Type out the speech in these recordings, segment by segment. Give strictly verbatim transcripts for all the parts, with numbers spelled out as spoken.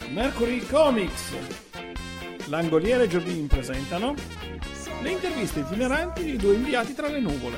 Mercury Comics, Langoliere e Giobin presentano le interviste itineranti di due inviati tra le nuvole.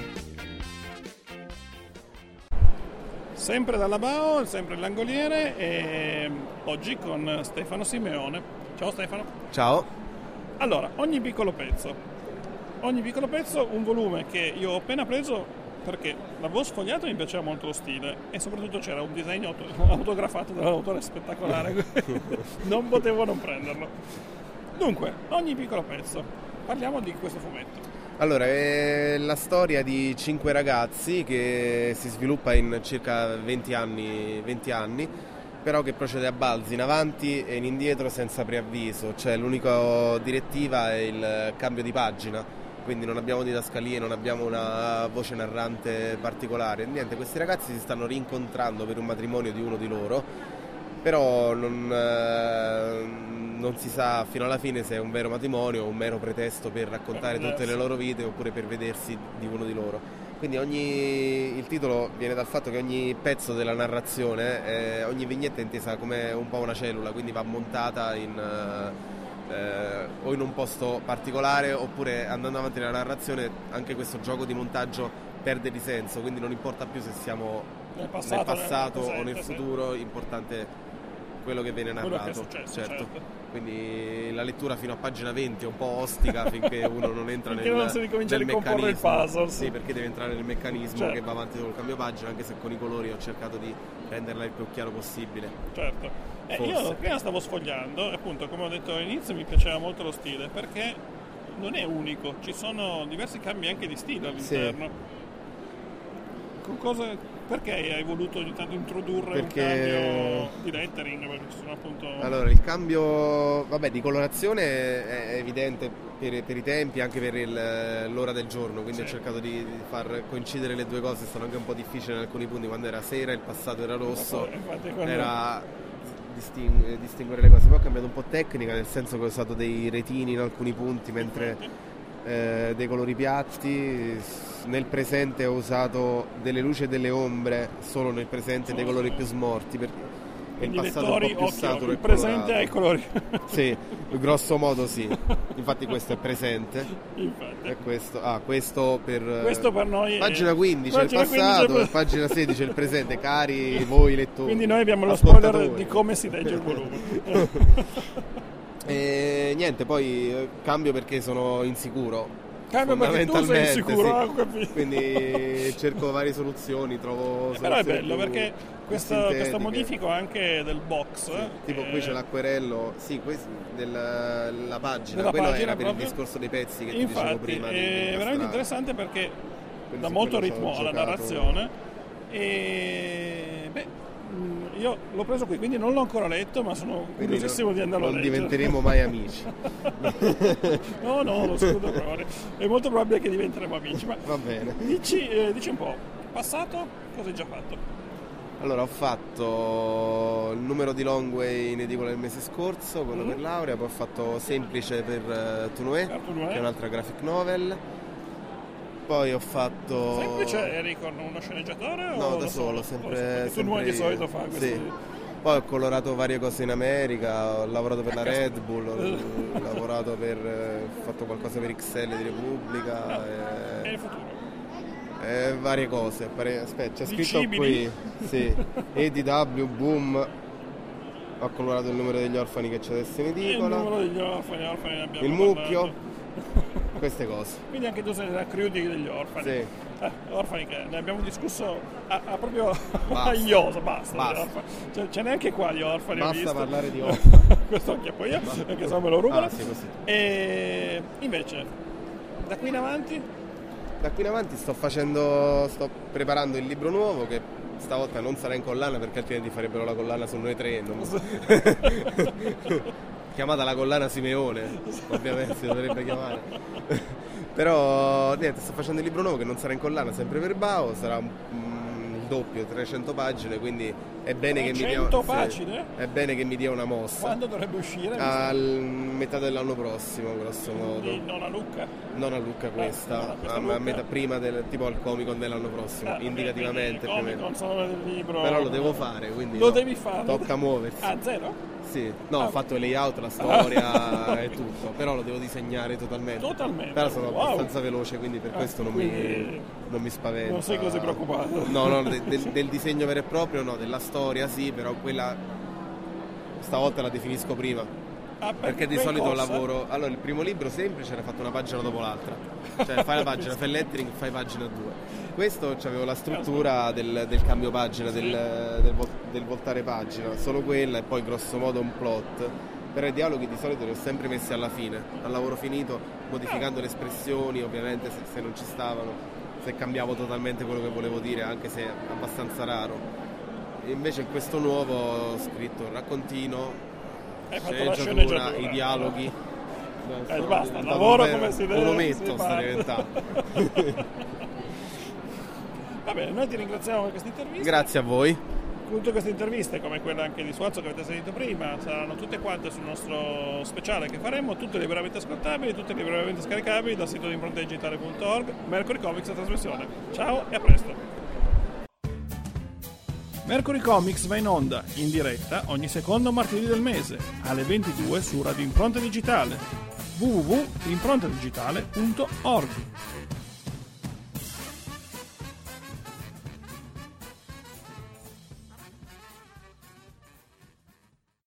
Sempre dalla Bao, sempre il Langoliere, e oggi con Stefano Simeone. Ciao Stefano. Ciao. Allora, ogni piccolo pezzo, ogni piccolo pezzo, un volume che io ho appena preso perché l'avevo sfogliato e mi piaceva molto lo stile e soprattutto c'era un disegno auto- autografato dall'autore spettacolare. Non potevo non prenderlo. Dunque, ogni piccolo pezzo, parliamo di questo fumetto. Allora, è la storia di cinque ragazzi che si sviluppa in circa venti anni, venti anni, però che procede a balzi in avanti e in indietro senza preavviso, cioè l'unica direttiva è il cambio di pagina. Quindi non abbiamo didascalie, non abbiamo una voce narrante particolare. Niente, questi ragazzi si stanno rincontrando per un matrimonio di uno di loro, però non, eh, non si sa fino alla fine se è un vero matrimonio o un mero pretesto per raccontare tutte le loro vite oppure per vedersi di uno di loro. Quindi ogni, il titolo viene dal fatto che ogni pezzo della narrazione, eh, ogni vignetta è intesa come un po' una cellula, quindi va montata in... Eh, Eh, o in un posto particolare oppure andando avanti nella narrazione anche questo gioco di montaggio perde di senso, quindi non importa più se siamo nel passato, nel passato nel o nel futuro, sì. Importante quello che viene narrato, quello che è successo, certo. certo. Quindi la lettura fino a pagina venti è un po' ostica finché uno non entra nel, non si ricomincia nel a ricomporre il puzzle. Sì, perché deve entrare nel meccanismo, certo, che va avanti dopo il cambio pagina, anche se con i colori ho cercato di renderla il più chiaro possibile. Certo. Eh, io prima stavo sfogliando e appunto, come ho detto all'inizio, mi piaceva molto lo stile perché non è unico, ci sono diversi cambi anche di stile all'interno. Sì. Con cosa, perché hai voluto ogni tanto introdurre perché... un cambio di lettering? Perché ci sono appunto... Allora, il cambio vabbè, di colorazione è evidente per, per i tempi, anche per il, l'ora del giorno, quindi sì, ho cercato di, di far coincidere le due cose. È stato anche un po' difficile in alcuni punti, quando era sera il passato era rosso, infatti, quando... era... Disting- distinguere le cose. Poi ho cambiato un po' tecnica, nel senso che ho usato dei retini in alcuni punti mentre eh, dei colori piatti. Nel presente ho usato delle luci e delle ombre solo nel presente, dei colori più smorti perché il passato lettori, un po' più occhio, saturo il e presente ai colori. Sì, grosso modo sì. Infatti questo è presente. Infatti. E questo, ah, questo per questo per noi pagina è... quindici pagina è il passato, quindici... e pagina sedici è il presente, cari voi lettori. Quindi noi abbiamo lo spoiler di come si legge il volume. E niente, poi cambio perché sono insicuro. Cambio perché tu sei insicuro, sì. Quindi cerco varie soluzioni, trovo eh, però è bello più, perché questa, questa modifica anche del box, sì, tipo eh, qui c'è l'acquerello, sì, questo della la pagina, della quello pagina era per proprio. il discorso dei pezzi che infatti, ti dicevo prima. È di, di veramente interessante perché quindi dà molto ritmo alla giocato... narrazione e beh, io l'ho preso qui, quindi non l'ho ancora letto, ma sono curiosissimo di andarlo a leggere. Non diventeremo mai amici. No, no, lo scudo proprio. È molto probabile che diventeremo amici. Ma va bene. Dici, eh, dici un po', passato, cosa hai già fatto? Allora, ho fatto il numero di Longway in edicola il mese scorso, quello mm. per laurea, poi ho fatto Semplice per uh, Tunue, che è un'altra graphic novel. Poi ho fatto... Semplice eri con uno sceneggiatore? No, o da solo? solo, sempre... Perché tu non di solito fa questo. Sì. Poi ho colorato varie cose in America, ho lavorato per la Red Bull, ho lavorato per... ho fatto qualcosa per X L di Repubblica. No. E... e il futuro? E varie cose. Aspetta, c'è scritto Dicibili? qui. Sì. E D W, Boom. Ho colorato il numero degli orfani che c'è adesso in edicola. Il numero degli orfani, orfani ne abbiamo il mucchio. Queste cose. Quindi anche tu sei nella crew degli orfani. Sì. Eh, orfani che ne abbiamo discusso a, a proprio a iosa, basta. basta. Cioè, c'è neanche qua gli orfani. Basta parlare di orfani. Questo anche poi io, perché se no me lo rubano. Ah, sì, così. E invece, da qui in avanti? Da qui in avanti sto facendo, sto preparando il libro nuovo che stavolta non sarà in collana perché altrimenti farebbero la collana su noi tre. Non... chiamata la collana Simeone, ovviamente si dovrebbe chiamare. Però niente, sto facendo il libro nuovo che non sarà in collana, sempre per Bao, sarà mm, il doppio, trecento pagine, quindi è bene che mi dia pagine? Sì, è bene che mi dia una mossa. Quando dovrebbe uscire? A metà dell'anno prossimo, grosso modo. Quindi non a Lucca? Non a Lucca questa, eh, a, a metà prima del, tipo al Comic Con dell'anno prossimo, eh, indicativamente. Comic Con sono del libro. Però lo devo fare, quindi lo no, devi fare. Tocca muoversi. Ah, zero? Sì, no, Ah. ho fatto il layout, la storia e tutto, però lo devo disegnare totalmente. Totalmente. Però sono Wow. abbastanza veloce, quindi per Ah, questo non, quindi mi, non mi spaventa. non sei così preoccupato. No, no, de- del, del disegno vero e proprio no, della storia sì, però quella stavolta la definisco prima. Ah, Perché di fai solito corsa? lavoro. Allora, il primo libro semplice era fatto una pagina dopo l'altra. Cioè, fai la pagina, fai il lettering, fai pagina due. Questo c'avevo la struttura del, del cambio pagina, del, del, vol- del voltare pagina, solo quella e poi grosso modo un plot. Però i dialoghi di solito li ho sempre messi alla fine, al lavoro finito, modificando le espressioni, ovviamente se, se non ci stavano, se cambiavo totalmente quello che volevo dire, anche se è abbastanza raro. E invece in questo nuovo ho scritto un raccontino, Hai fatto la sceneggiatura, sceneggiatura. i dialoghi. Eh, Sono basta, diventato lavoro un vero- come si deve. un si ometto sta fa. diventando. Va bene, noi ti ringraziamo per questa intervista. Grazie a voi. Tutte queste interviste, come quella anche di Suazzo che avete sentito prima, saranno tutte quante sul nostro speciale che faremo, tutte liberamente ascoltabili, tutte liberamente scaricabili dal sito di improntadigitale punto org. Mercury Comics a trasmissione. Ciao e a presto. Mercury Comics va in onda, in diretta, ogni secondo martedì del mese, alle ventidue su Radio Impronta Digitale, w w w punto improntadigitale punto org.